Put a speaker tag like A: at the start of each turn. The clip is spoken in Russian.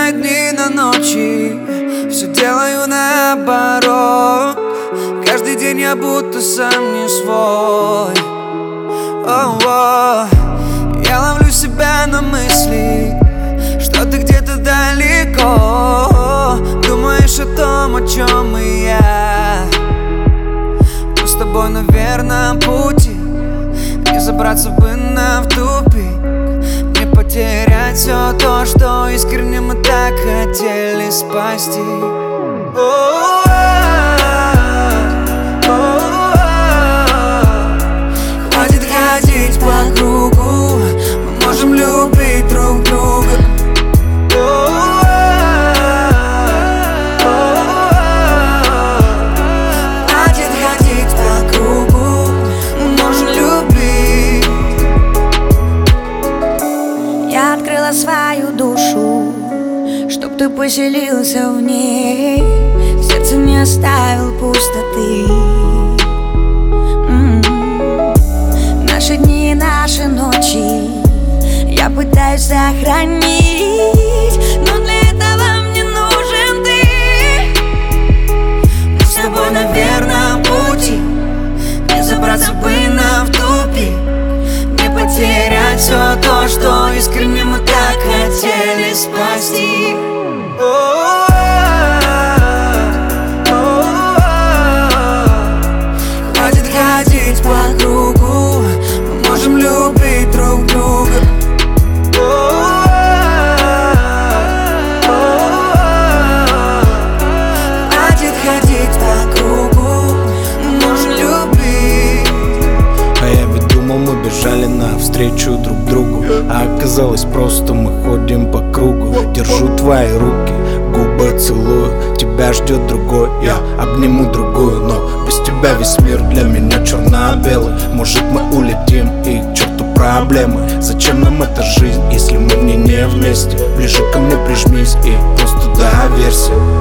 A: меняя дни на ночи, все делаю наоборот. Каждый день я будто сам не свой. Я ловлю себя на мысли, что ты где-то далеко. Думаешь о том, о чем и я. Мы с тобой на верном пути, не забраться бы нам в тупик, не потерять все то, что искренне мы так хотели спасти. Хватит ходить по кругу, мы можем любить друг друга. Хватит ходить по кругу, мы можем любить.
B: Я открыла свою душу, чтоб ты поселился в ней, в сердце не оставил пустоты. Наши дни и наши ночи я пытаюсь сохранить, но для этого мне нужен ты.
A: Мы с тобой на верном пути, не забраться бы нам в тупик, не потерять все то, что искренне мы так хотели спасти. Хватит ходить по кругу, мы можем любить друг друга. Хватит ходить по кругу, мы можем любить.
C: А я ведь думал, мы бежали навстречу друг другу, а оказалось просто мы ходим по кругу. Держу твои руки, губы целую, тебя ждет другой, я обниму другую. Но без тебя весь мир для меня черно-белый. Может, мы улетим и к черту проблемы. Зачем нам эта жизнь, если мы в ней не вместе? Ближе ко мне прижмись и просто доверься.